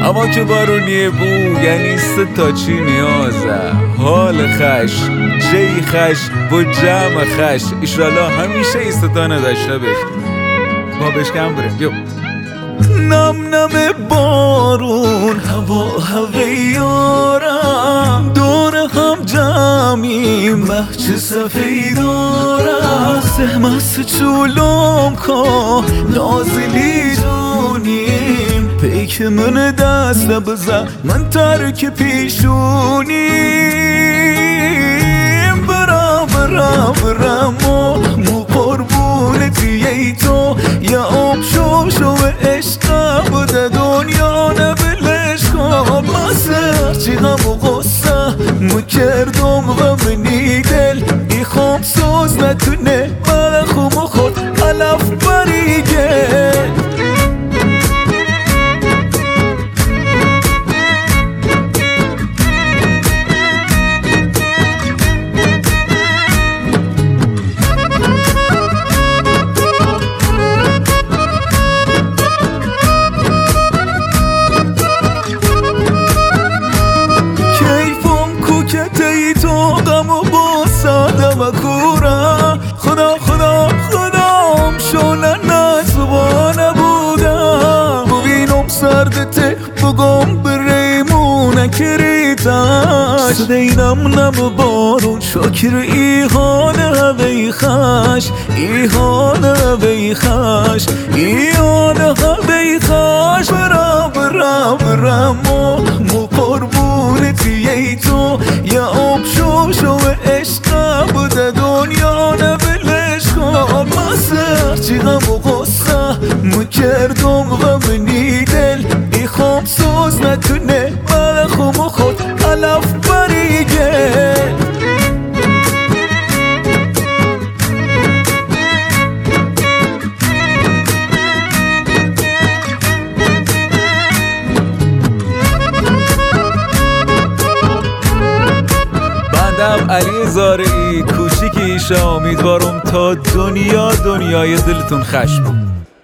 اما که بارونیه بو یعنی تا چی نیازه حال خش جی خش با جمع خش ایشالله همیشه ایستانه داشته بش با بشکم بریم بیو نم نم بارون هوا هویارم دور هم جمعیم بحچ سفیدارم سهمس چولم که نازلی جونیم پیک من دست بزن من ترک پیشونیم برم برم برم مو قربون دیگه تو یا آب شو عشق بوده دنیا نبلش کن ماسر چی غم و غصه مکردم غمنی دل ای خوم سوز نتونه مخوم خود علف بریگه خدا خدا خدام شونه نزبانه بودم ببینم سردته بگم بریمونه کریتش سدینم نم بارون شکر ایهانه بیخش ایهانه بیخش ایهانه بیخش برم برم برم مو قربون دیگه تو یا آب شو عشق بوده دنیا نبلش کن ماسر چی غم و غصه مکردم غمنی دل ای خوم سوز نتونه مخوم خود علف بریگه علی زارعی کوچیک ایشا امیدوارم تا دنیای دلتون خش بود.